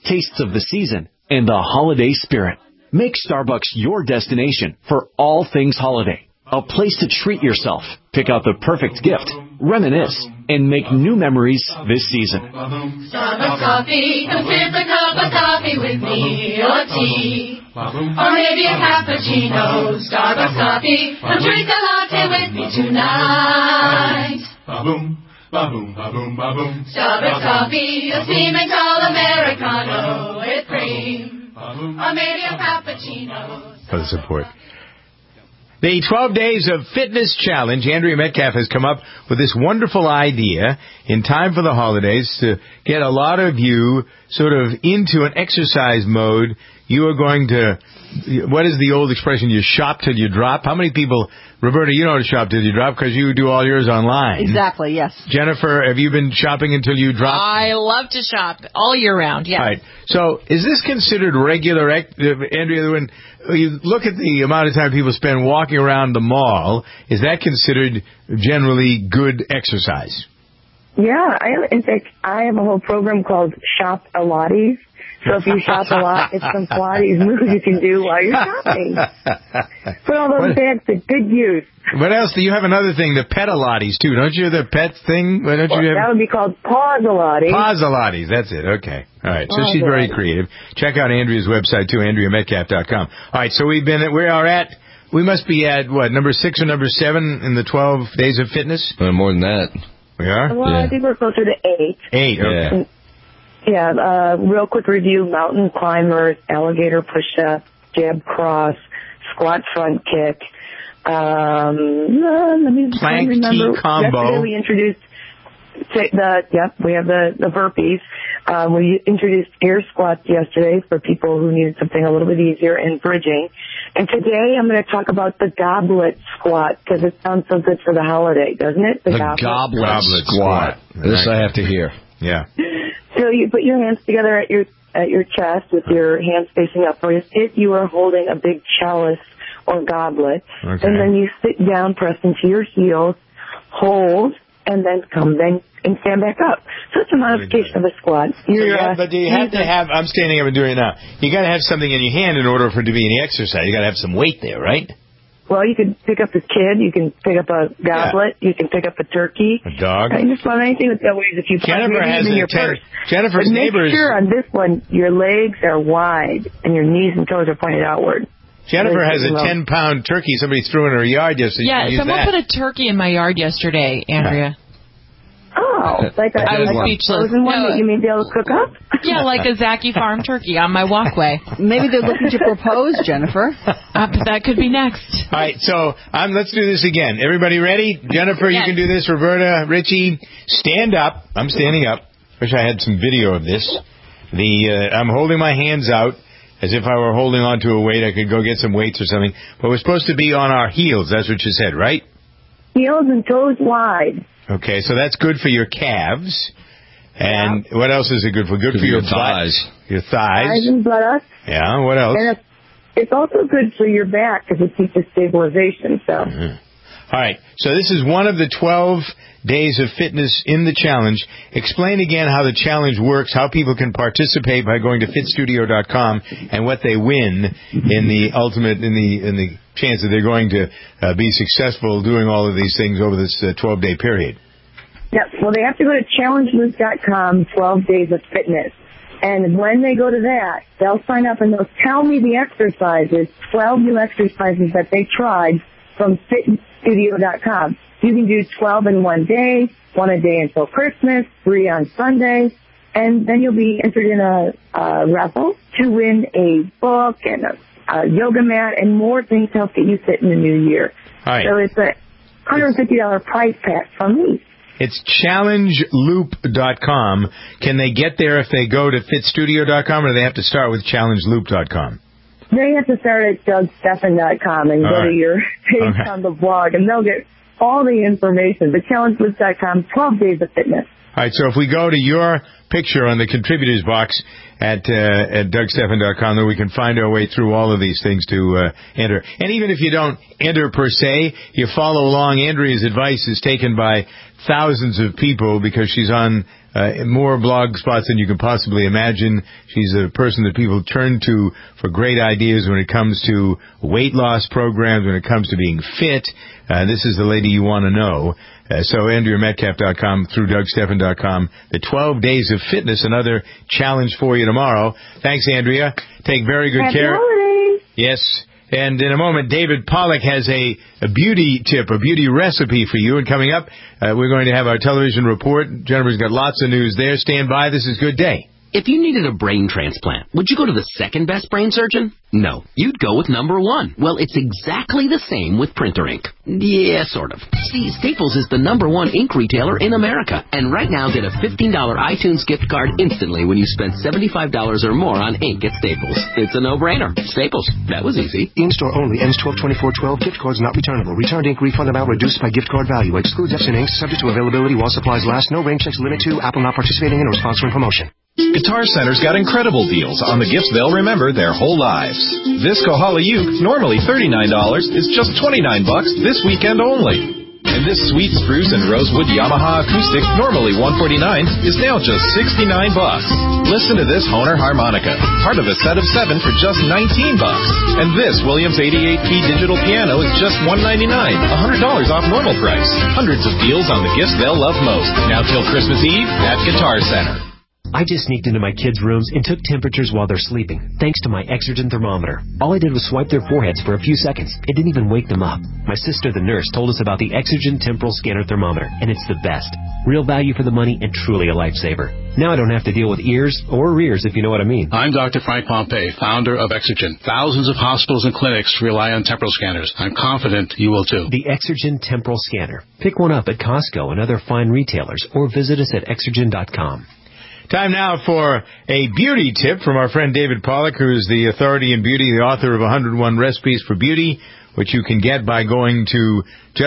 Speaker 12: tastes of the season, and the holiday spirit. Make Starbucks your destination for all things holiday. A place to treat yourself, pick out the perfect gift, reminisce, and make new memories this season.
Speaker 11: Starbucks coffee, come sip a cup of coffee with me or tea. Or maybe a cappuccino. Starbucks coffee, come drink a latte with me tonight.
Speaker 4: Ba-boom, ba-boom, ba-boom, ba-boom.
Speaker 11: Starbucks coffee, a steaming tall Americano with cream. Or maybe a cappuccino.
Speaker 1: For the support. The 12 Days of Fitness Challenge, Andrea Metcalf has come up with this wonderful idea in time for the holidays to get a lot of you sort of into an exercise mode. You are going to, what is the old expression, you shop till you drop? How many people, Roberta, you know to shop till you drop because you do all yours online.
Speaker 14: Exactly, yes.
Speaker 1: Jennifer, have you been shopping until you drop?
Speaker 3: I love to shop all year round, yes.
Speaker 1: All right. So is this considered regular, Andrea, when you look at the amount of time people spend walking around the mall, is that considered generally good exercise?
Speaker 6: Yeah, in fact, I have a whole program called Shop Pilates. So if you shop a lot, it's some Pilates moves you can do while you're shopping. Put all those bags to good use.
Speaker 1: What else? Do you have another thing, the Pet-Pilates, too? Don't you have the pet thing? Don't you have...
Speaker 6: That would be called Pause-Pilates.
Speaker 1: Pause-Pilates, that's it. Okay. All right. So she's very creative. Check out Andrea's website, too, AndreaMetcalf.com. All right. So we must be at, what, number 6 or number 7 in the 12 Days of Fitness?
Speaker 2: More than that.
Speaker 1: We are?
Speaker 6: Well, yeah. I think we're closer to 8.
Speaker 1: 8, okay.
Speaker 6: Yeah, real quick review, mountain climbers, alligator push-up, jab cross, squat front kick. Let me
Speaker 1: plank
Speaker 6: remember.
Speaker 1: T combo.
Speaker 6: Yesterday we introduced we have the burpees. We introduced air squats yesterday for people who needed something a little bit easier and bridging. And today I'm going to talk about the goblet squat because it sounds so good for the holiday, doesn't it?
Speaker 2: The goblet squat. This I have to hear.
Speaker 1: Yeah.
Speaker 6: So you put your hands together at your chest with your hands facing upwards. If you are holding a big chalice or goblet, and then you sit down, press into your heels, hold, and then come and stand back up. So it's a modification of a squat.
Speaker 1: But do you have to have? I'm standing up and doing it now. You got to have something in your hand in order for it to be any exercise. You got to have some weight there, right?
Speaker 6: Well, you can pick up a kid, you can pick up a goblet, you can pick up a turkey.
Speaker 1: A dog.
Speaker 6: I just want anything that weighs a few pounds.
Speaker 1: Jennifer has
Speaker 6: in your purse.
Speaker 1: Jennifer's
Speaker 6: but
Speaker 1: neighbors.
Speaker 6: Make sure on this one, your legs are wide and your knees and toes are pointed outward.
Speaker 1: Jennifer has a 10-pound turkey somebody threw in her yard yesterday.
Speaker 3: Yeah, someone put a turkey in my yard yesterday, Andrea.
Speaker 6: Oh, like
Speaker 3: I was speechless.
Speaker 6: One that you may be able to cook up?
Speaker 3: Yeah, like a Zaki Farm turkey on my walkway.
Speaker 14: Maybe they're looking to propose, Jennifer.
Speaker 3: That could be next.
Speaker 1: All right, so let's do this again. Everybody ready? Jennifer, you can do this. Roberta, Richie, stand up. I'm standing up. Wish I had some video of this. I'm holding my hands out as if I were holding on to a weight. I could go get some weights or something. But we're supposed to be on our heels. That's what you said, right?
Speaker 6: Heels and toes wide.
Speaker 1: Okay, so that's good for your calves. And what else is it good for? Good for your
Speaker 2: thighs.
Speaker 1: Your thighs.
Speaker 6: Thighs and buttocks.
Speaker 1: Yeah, what else?
Speaker 6: And it's also good for your back because it teaches stabilization. So.
Speaker 1: All right, so this is one of the 12 Days of Fitness in the challenge. Explain again how the challenge works, how people can participate by going to fitstudio.com, and what they win in the chance that they're going to be successful doing all of these things over this 12-day period.
Speaker 6: Yeah, well, they have to go to challengeloop.com, 12 Days of Fitness. And when they go to that, they'll sign up and they'll tell me the exercises, 12 new exercises that they tried from fitstudio.com. You can do 12 in one day, 1 a day until Christmas, 3 on Sunday, and then you'll be entered in a raffle to win a book and a yoga mat and more things to help get you fit in the new year.
Speaker 1: All right.
Speaker 6: So it's a $150 prize pack from me.
Speaker 1: It's challengeloop.com. Can they get there if they go to fitstudio.com, or do they have to start with challengeloop.com?
Speaker 6: They have to start at dougstephan.com and go to your page on the blog, and they'll get all the information. But challengeloop.com, 12 Days of Fitness.
Speaker 1: All right, so if we go to your picture on the contributors box at DougStephan.com that we can find our way through all of these things to enter. And even if you don't enter per se, you follow along. Andrea's advice is taken by thousands of people because she's on more blog spots than you can possibly imagine. She's a person that people turn to for great ideas when it comes to weight loss programs, when it comes to being fit. This is the lady you want to know. So AndreaMetcalf.com through DougStephan.com. The 12 Days of Fitness, another challenge for you tomorrow. Thanks, Andrea. Take very good care. Yes. And in a moment, David Pollack has a beauty tip, a beauty recipe for you. And coming up, we're going to have our television report. Jennifer's got lots of news there. Stand by. This is Good Day.
Speaker 13: If you needed a brain transplant, would you go to the second best brain surgeon? No, you'd go with number one. Well, it's exactly the same with printer ink. Yeah, sort of. See, Staples is the number one ink retailer in America. And right now, get a $15 iTunes gift card instantly when you spend $75 or more on ink at Staples. It's a no-brainer. Staples. That was easy.
Speaker 15: In-store only. Ends 12/24/12. Gift cards not returnable. Returned ink refund amount reduced by gift card value. Excludes Epson inks. Subject to availability while supplies last. No rain checks limit to. Apple not participating in or sponsoring promotion.
Speaker 22: Guitar Center's got incredible deals on the gifts they'll remember their whole lives. This Kohala uke, normally $39, is just $29 this weekend only. And this sweet spruce and rosewood Yamaha acoustic, normally $149, is now just $69. Listen to this Hohner harmonica, part of a set of 7 for just $19. And this Williams 88P digital piano is just $199, $100 off normal price. Hundreds of deals on the gifts they'll love most. Now till Christmas Eve at Guitar Center.
Speaker 16: I just sneaked into my kids' rooms and took temperatures while they're sleeping, thanks to my Exergen thermometer. All I did was swipe their foreheads for a few seconds. It didn't even wake them up. My sister, the nurse, told us about the Exergen temporal scanner thermometer, and it's the best. Real value for the money and truly a lifesaver. Now I don't have to deal with ears or rears, if you know what I mean.
Speaker 17: I'm Dr. Frank Pompey, founder of Exergen. Thousands of hospitals and clinics rely on temporal scanners. I'm confident you will too.
Speaker 16: The Exergen temporal scanner. Pick one up at Costco and other fine retailers, or visit us at Exergen.com.
Speaker 1: Time now for a beauty tip from our friend David Pollack, who is the authority in beauty, the author of 101 Recipes for Beauty, which you can get by going to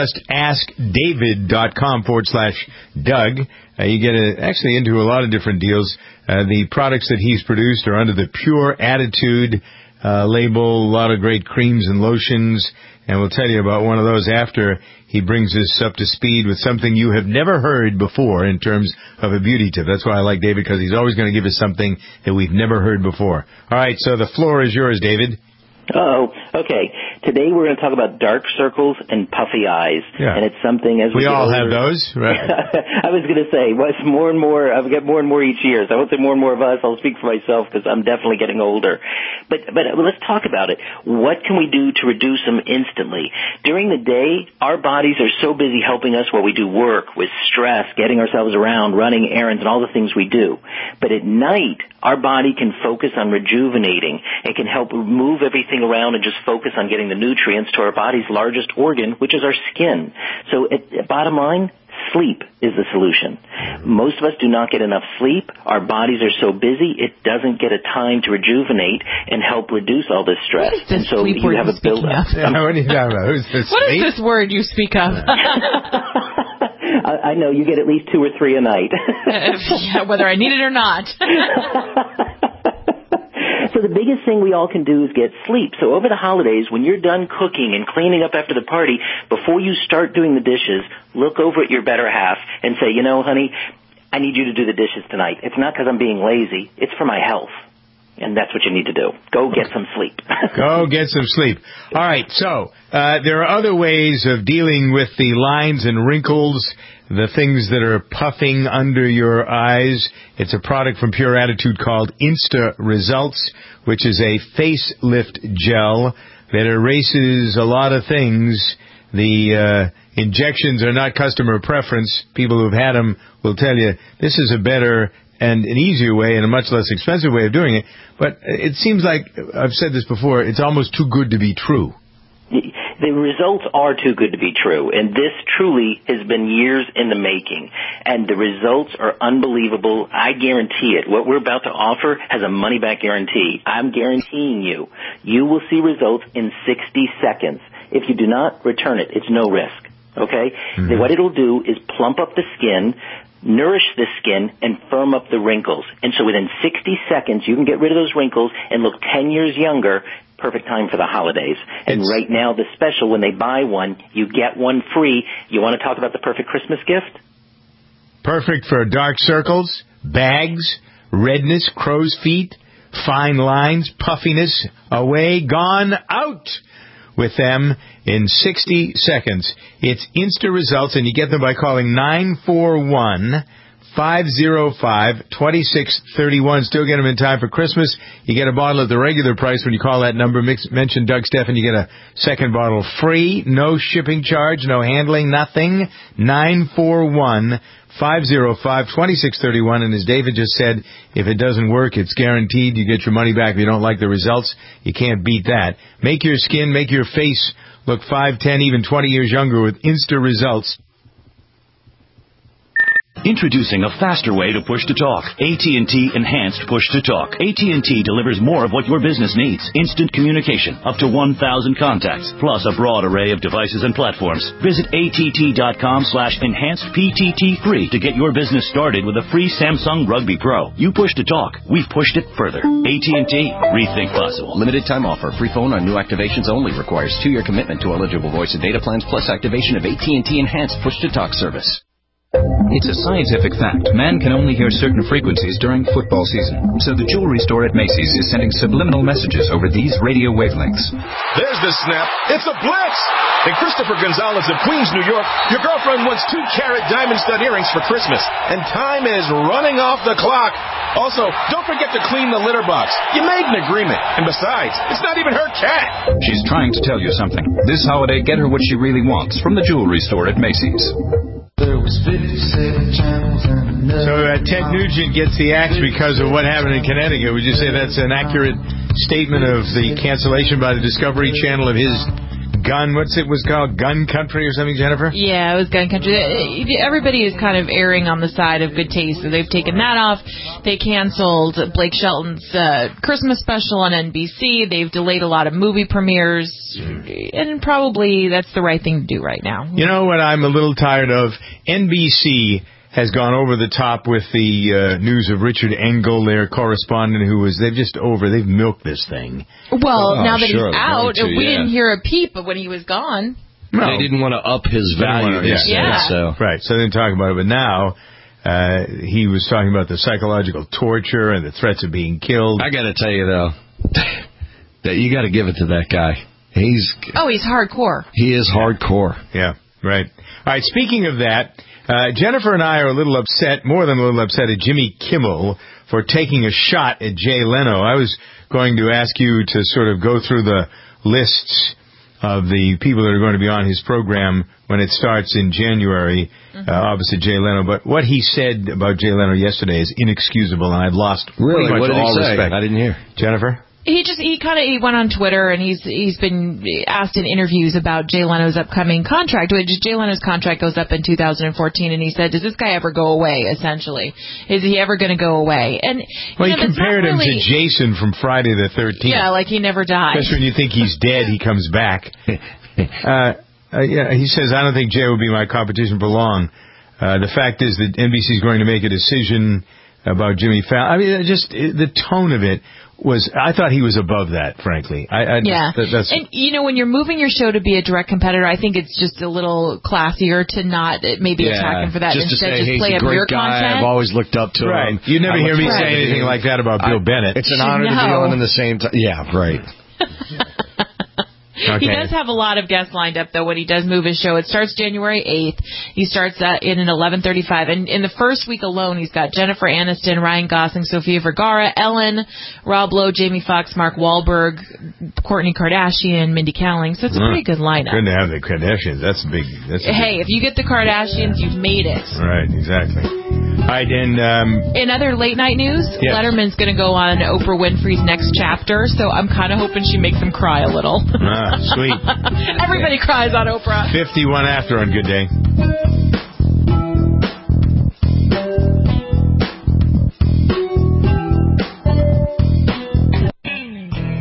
Speaker 1: justaskdavid.com/Doug. You get actually into a lot of different deals. The products that he's produced are under the Pure Attitude label, a lot of great creams and lotions, and we'll tell you about one of those after he brings us up to speed with something you have never heard before in terms of a beauty tip. That's why I like David, because he's always going to give us something that we've never heard before. All right, so the floor is yours, David.
Speaker 18: Okay. Today we're going to talk about dark circles and puffy eyes.
Speaker 1: Yeah.
Speaker 18: And it's something as
Speaker 1: we all have those, right?
Speaker 18: I was going to say, what's more and more, I've got more and more each year, so I won't say more and more of us. I'll speak for myself because I'm definitely getting older. But let's talk about it. What can we do to reduce them instantly? During the day, our bodies are so busy helping us while we do work, with stress, getting ourselves around, running errands, and all the things we do. But at night, our body can focus on rejuvenating. It can help move everything around and just focus on getting the nutrients to our body's largest organ, which is our skin. So bottom line, sleep is the solution. Most of us do not get enough sleep. Our bodies are so busy, it doesn't get a time to rejuvenate and help reduce all this stress.
Speaker 3: What is this
Speaker 18: and so
Speaker 3: sleep
Speaker 18: you
Speaker 3: word
Speaker 18: have a build-up.
Speaker 1: What are you talking about?
Speaker 3: What is this word you speak of?
Speaker 18: I know you get at least 2 or 3 a night.
Speaker 3: Yeah, whether I need it or not.
Speaker 18: So the biggest thing we all can do is get sleep. So over the holidays, when you're done cooking and cleaning up after the party, before you start doing the dishes, look over at your better half and say, you know, honey, I need you to do the dishes tonight. It's not because I'm being lazy. It's for my health. And that's what you need to do. Go get some sleep.
Speaker 1: Go get some sleep. All right, so there are other ways of dealing with the lines and wrinkles, the things that are puffing under your eyes. It's a product from Pure Attitude called Insta Results, which is a facelift gel that erases a lot of things. The injections are not customer preference. People who've had them will tell you this is a better and an easier way and a much less expensive way of doing it. But it seems like, I've said this before, it's almost too good to be true.
Speaker 18: The results are too good to be true, and this truly has been years in the making, and the results are unbelievable. I guarantee it. What we're about to offer has a money-back guarantee. I'm guaranteeing you will see results in 60 seconds. If you do not return it, it's no risk, okay? Mm-hmm. What it'll do is plump up the skin, nourish the skin, and firm up the wrinkles. And so within 60 seconds, you can get rid of those wrinkles and look 10 years younger. Perfect time for the holidays. And right now, the special, when they buy one, you get one free. You want to talk about the perfect Christmas gift?
Speaker 1: Perfect for dark circles, bags, redness, crow's feet, fine lines, puffiness, away, gone, out with them in 60 seconds. It's instant results, and you get them by calling 941-505-2631. Still get them in time for Christmas. You get a bottle at the regular price when you call that number. Mention Doug Stephan. You get a second bottle free. No shipping charge, no handling, nothing. 941-505-2631. And as David just said, if it doesn't work, it's guaranteed you get your money back. If you don't like the results, you can't beat that. Make your skin, make your face look 5, 10, even 20 years younger with instant results.
Speaker 9: Introducing a faster way to push-to-talk. AT&T Enhanced Push-to-Talk. AT&T delivers more of what your business needs. Instant communication, up to 1,000 contacts, plus a broad array of devices and platforms. Visit att.com/enhancedPTT-free to get your business started with a free Samsung Rugby Pro. You push-to-talk. We've pushed it further. AT&T. Rethink possible.
Speaker 10: Limited time offer. Free phone on new activations only. Requires 2-year commitment to eligible voice and data plans plus activation of AT&T Enhanced Push-to-Talk service.
Speaker 19: It's a scientific fact. Man can only hear certain frequencies during football season. So the jewelry store at Macy's is sending subliminal messages over these radio wavelengths.
Speaker 22: There's the snap. It's a blitz! In Christopher Gonzalez of Queens, New York, your girlfriend wants 2-carat diamond stud earrings for Christmas, and time is running off the clock. Also, don't forget to clean the litter box. You made an agreement. And besides, it's not even her cat.
Speaker 19: She's trying to tell you something. This holiday, get her what she really wants from the jewelry store at Macy's.
Speaker 1: So Ted Nugent gets the axe because of what happened in Connecticut. Would you say that's an accurate statement of the cancellation by the Discovery Channel of his gun? What's it was called? Gun Country or something, Jennifer?
Speaker 3: Yeah, it was Gun Country. Everybody is kind of erring on the side of good taste, so they've taken that off. They canceled Blake Shelton's Christmas special on NBC. They've delayed a lot of movie premieres, and probably that's the right thing to do right now.
Speaker 1: You know what I'm a little tired of? NBC has gone over the top with the news of Richard Engel, their correspondent, they've milked this thing.
Speaker 3: Well, now that he's out, we didn't hear a peep of when he was gone.
Speaker 2: No. They didn't want to up his value.
Speaker 1: Right, so they didn't talk about it. But now he was talking about the psychological torture and the threats of being killed.
Speaker 2: I got to tell you, though, that you got to give it to that guy. He's
Speaker 3: hardcore.
Speaker 2: He is hardcore.
Speaker 1: Yeah, right. All right, speaking of that, Jennifer and I are a little upset, more than a little upset, at Jimmy Kimmel for taking a shot at Jay Leno. I was going to ask you to sort of go through the lists of the people that are going to be on his program when it starts in January, opposite Jay Leno. But what he said about Jay Leno yesterday is inexcusable, and I've lost pretty much all respect.
Speaker 2: I didn't hear.
Speaker 1: Jennifer?
Speaker 3: He went on Twitter and he's been asked in interviews about Jay Leno's upcoming contract, which Jay Leno's contract goes up in 2014, and he said, does this guy ever go away, essentially? Is he ever going to go away? And
Speaker 1: he compared him to Jason from Friday the 13th.
Speaker 3: Yeah, like he never died.
Speaker 1: Especially when you think he's dead, he comes back. He says, I don't think Jay will be my competition for long. The fact is that NBC is going to make a decision about Jimmy Fallon. I mean, just the tone of it I thought he was above that, frankly.
Speaker 3: And, when you're moving your show to be a direct competitor, I think it's just a little classier to not maybe attack him for that. Instead, just play up your content.
Speaker 2: I've always looked up to him.
Speaker 1: You never hear me say anything like that about Bill Bennett.
Speaker 2: It's an honor to be on in the same time. Yeah, right.
Speaker 3: Okay. He does have a lot of guests lined up, though, when he does move his show. It starts January 8th. He starts in an 11:35. And in the first week alone, he's got Jennifer Aniston, Ryan Gosling, Sofia Vergara, Ellen, Rob Lowe, Jamie Foxx, Mark Wahlberg, Kourtney Kardashian, Mindy Kaling. So it's a pretty good lineup.
Speaker 1: Good to have the Kardashians. That's big.
Speaker 3: If you get the Kardashians, you've made it.
Speaker 1: Right, exactly. All right, and
Speaker 3: in other late night news, Letterman's going to go on Oprah Winfrey's next chapter, so I'm kind of hoping she makes him cry a little.
Speaker 1: Sweet.
Speaker 3: Everybody cries on Oprah.
Speaker 1: 51 after on Good Day.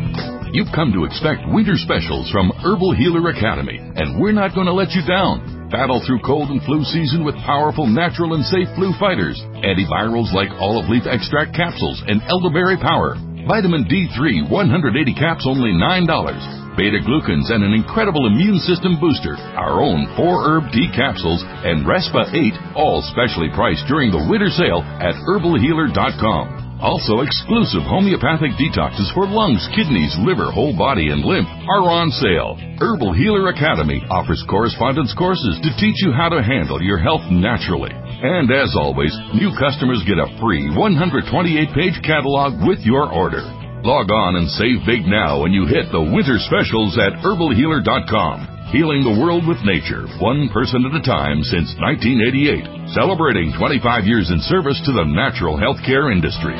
Speaker 20: You've come to expect winter specials from Herbal Healer Academy, and we're not going to let you down.
Speaker 5: Battle through cold and flu season with powerful, natural, and safe flu fighters. Antivirals like olive leaf extract capsules and elderberry power. Vitamin D3, 180 caps, only $9. Beta-glucans and an incredible immune system booster. Our own 4-herb tea capsules and Respa 8, all specially priced during the winter sale at herbalhealer.com. Also, exclusive homeopathic detoxes for lungs, kidneys, liver, whole body, and lymph are on sale. Herbal Healer Academy offers correspondence courses to teach you how to handle your health naturally. And as always, new customers get a free 128-page catalog with your order. Log on and save big now when you hit the winter specials at herbalhealer.com. Healing the world with nature, one person at a time since 1988. Celebrating 25 years in service to the natural healthcare industry.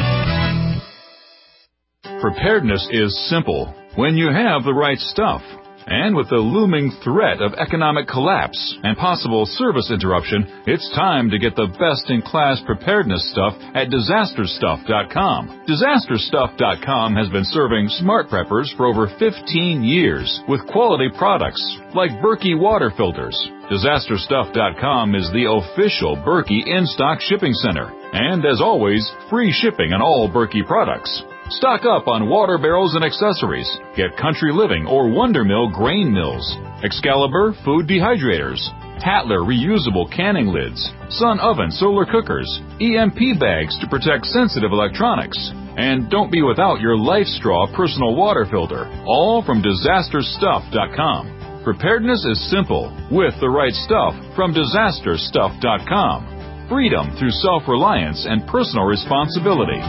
Speaker 20: Preparedness is simple when you have the right stuff. And with the looming threat of economic collapse and possible service interruption, it's time to get the best-in-class preparedness stuff at DisasterStuff.com. DisasterStuff.com has been serving smart preppers for over 15 years with quality products like Berkey water filters. DisasterStuff.com is the official Berkey in-stock shipping center. And as always, free shipping on all Berkey products. Stock up on water barrels and accessories. Get Country Living or Wonder Mill grain mills, Excalibur food dehydrators, Hatler reusable canning lids, Sun oven solar cookers, EMP bags to protect sensitive electronics. And don't be without your Life Straw personal water filter, all from DisasterStuff.com. Preparedness is simple with the right stuff from DisasterStuff.com. Freedom through self-reliance and personal responsibility.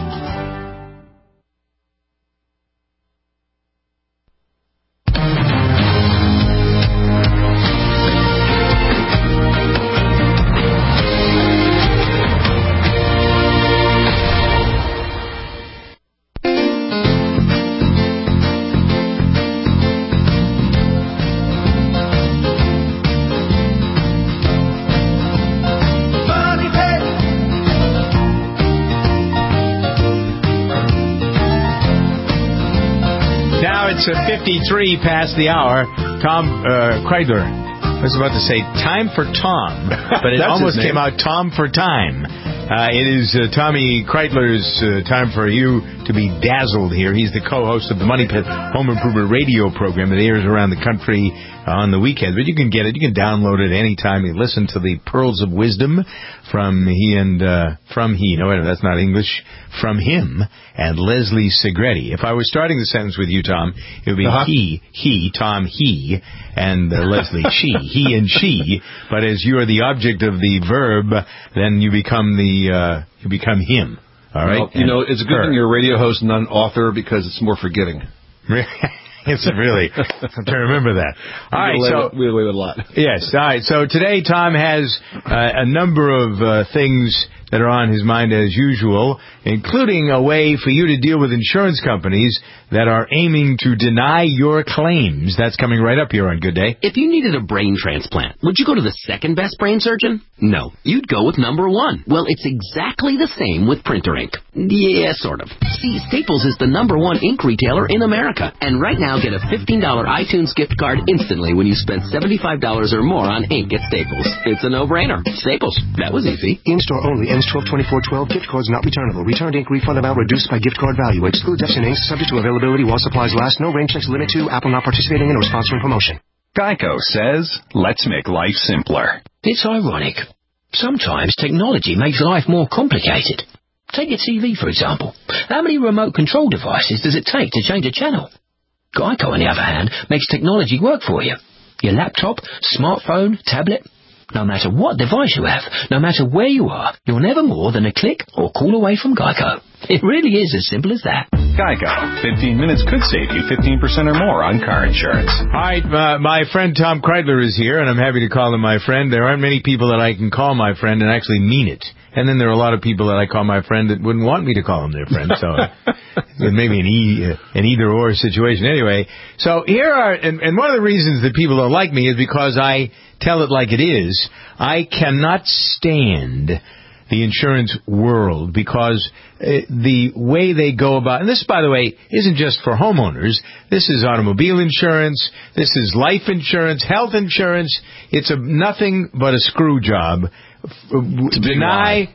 Speaker 1: It's 53 past the hour. Tom Kreidler. I was about to say time for Tom, but it almost came out Tom for time. It is Tommy Kreidler's time for you to be dazzled here. He's the co-host of the Money Pit Home Improvement radio program that airs around the country on the weekend. But you can get it. You can download it anytime you listen to the Pearls of Wisdom from him and Leslie Segretti. If I was starting the sentence with you, Tom, it would be Tom, he, and Leslie, she, he and she. But as you are the object of the verb, then you become him. All right?
Speaker 21: Well, it's a good thing you're a radio host, not an author, because it's more forgiving.
Speaker 1: It's really. I'm trying to remember that. All right, so
Speaker 21: we away with a lot.
Speaker 1: Yes. All right. So today, Tom has a number of things that are on his mind as usual, including a way for you to deal with insurance companies that are aiming to deny your claims. That's coming right up here on Good Day.
Speaker 13: If you needed a brain transplant, would you go to the second best brain surgeon? No. You'd go with number one. Well, it's exactly the same with printer ink. Yeah, sort of. See, Staples is the number one ink retailer in America. And right now, get a $15 iTunes gift card instantly when you spend $75 or more on ink at Staples. It's a no-brainer. Staples. That was easy.
Speaker 15: In-store only. Ends 12/24/12. Gift cards not returnable. Returned ink refund amount reduced by gift card value. Excludes Epson inks. Subject to availability while supplies last. No rain checks limit to. Apple not participating in or sponsoring promotion.
Speaker 22: Geico says, let's make life simpler.
Speaker 23: It's ironic. Sometimes technology makes life more complicated. Take your TV, for example. How many remote control devices does it take to change a channel? Geico, on the other hand, makes technology work for you. Your laptop, smartphone, tablet. No matter what device you have, no matter where you are, you're never more than a click or call away from Geico. It really is as simple as that.
Speaker 22: Geico. 15 minutes could save you 15% or more on car insurance.
Speaker 1: All right, my friend Tom Kreidler is here, and I'm happy to call him my friend. There aren't many people that I can call my friend and actually mean it. And then there are a lot of people that I call my friend that wouldn't want me to call them their friend. So maybe an either-or situation. Anyway, so here are, and one of the reasons that people don't like me is because I tell it like it is. I cannot stand the insurance world, because the way they go about, and this, by the way, isn't just for homeowners. This is automobile insurance. This is life insurance, health insurance. It's nothing but a screw job. Deny.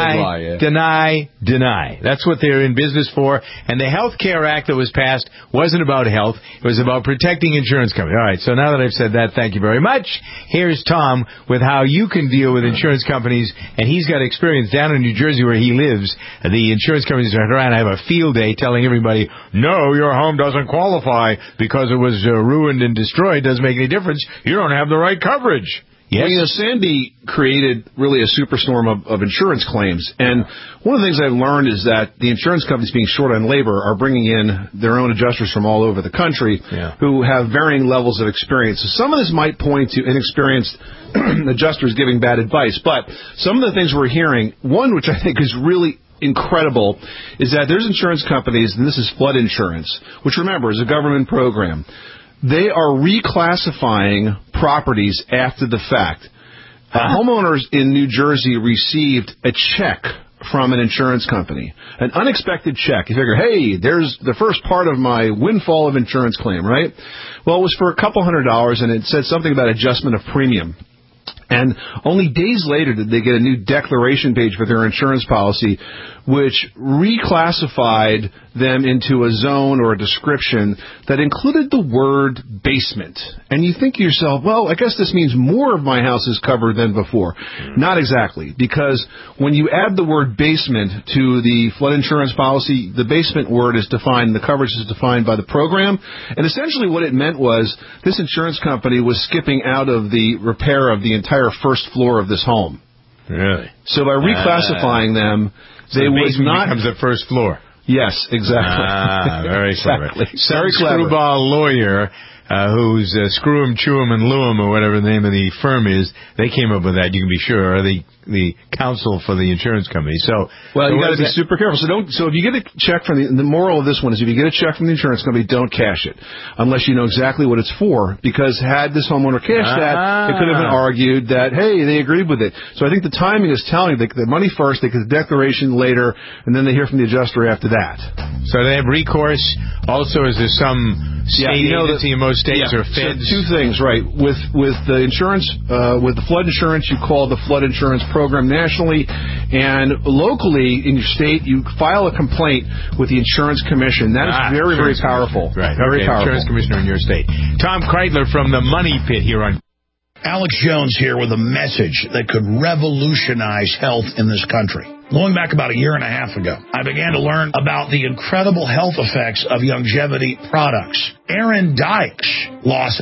Speaker 1: That's what they're in business for. And the Health Care Act that was passed wasn't about health. It was about protecting insurance companies. All right, so now that I've said that, thank you very much. Here's Tom with how you can deal with insurance companies, and he's got experience down in New Jersey where he lives. The insurance companies are trying to have a field day telling everybody, no, your home doesn't qualify because it was ruined and destroyed. Doesn't make any difference. You don't have the right coverage.
Speaker 21: Yes. Well, Sandy created really a superstorm of insurance claims. And one of the things I've learned is that the insurance companies being short on labor are bringing in their own adjusters from all over the country who have varying levels of experience. So some of this might point to inexperienced adjusters giving bad advice. But some of the things we're hearing, one which I think is really incredible, is that there's insurance companies, and this is flood insurance, which, remember, is a government program. They are reclassifying properties after the fact. Homeowners in New Jersey received a check from an insurance company, an unexpected check. You figure, hey, there's the first part of my windfall of insurance claim, right? Well, it was for a couple $100, and it said something about adjustment of premium. And only days later did they get a new declaration page for their insurance policy, which reclassified them into a zone or a description that included the word basement. And you think to yourself, well, I guess this means more of my house is covered than before. Not exactly, because when you add the word basement to the flood insurance policy, the basement word is defined, the coverage is defined by the program. And essentially what it meant was this insurance company was skipping out of the repair of the entire first floor of this home.
Speaker 1: Really?
Speaker 21: So by reclassifying them,
Speaker 1: so they would not becomes the first floor.
Speaker 21: Yes, exactly.
Speaker 1: Very clever.
Speaker 21: Some
Speaker 1: very screwball lawyer who's Screw 'em, Chew 'em, and Lou 'em, or whatever the name of the firm is. They came up with that, you can be sure, or the counsel for the insurance company. So,
Speaker 21: well, you got to be super careful. So if you get a check from the moral of this one is if you get a check from the insurance company, don't cash it unless you know exactly what it's for. Because had this homeowner cashed that, it could have been argued that, hey, they agreed with it. So I think the timing is telling the money first, they get the declaration later, and then they hear from the adjuster after that.
Speaker 1: So they have recourse. Also, is there some state agency in most states or feds?
Speaker 21: So two things, right? With the insurance, with the flood insurance, you call the flood insurance program nationally, and locally in your state, you file a complaint with the insurance commission. That is very, very powerful.
Speaker 1: Right.
Speaker 21: Very powerful.
Speaker 1: Insurance commissioner in your state. Tom Kreitler from the Money Pit here on.
Speaker 7: Alex Jones here with a message that could revolutionize health in this country. Going back about a year and a half ago, I began to learn about the incredible health effects of longevity products. Aaron Dykes lost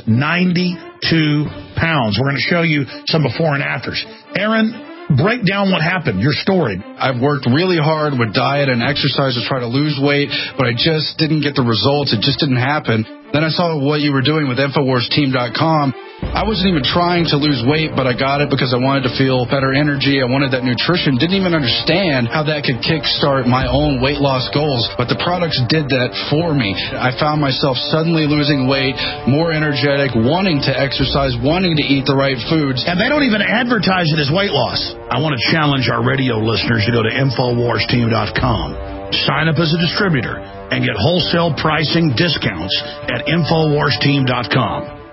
Speaker 7: 92 pounds. We're going to show you some before and afters. Aaron, break down what happened, your story.
Speaker 8: I've worked really hard with diet and exercise to try to lose weight, but I just didn't get the results. It just didn't happen. Then I saw what you were doing with InfoWarsTeam.com. I wasn't even trying to lose weight, but I got it because I wanted to feel better energy. I wanted that nutrition. Didn't even understand how that could kickstart my own weight loss goals, but the products did that for me. I found myself suddenly losing weight, more energetic, wanting to exercise, wanting to eat the right foods.
Speaker 7: And they don't even advertise it as weight loss. I want to challenge our radio listeners to go to InfoWarsTeam.com. Sign up as a distributor and get wholesale pricing discounts at InfoWarsTeam.com.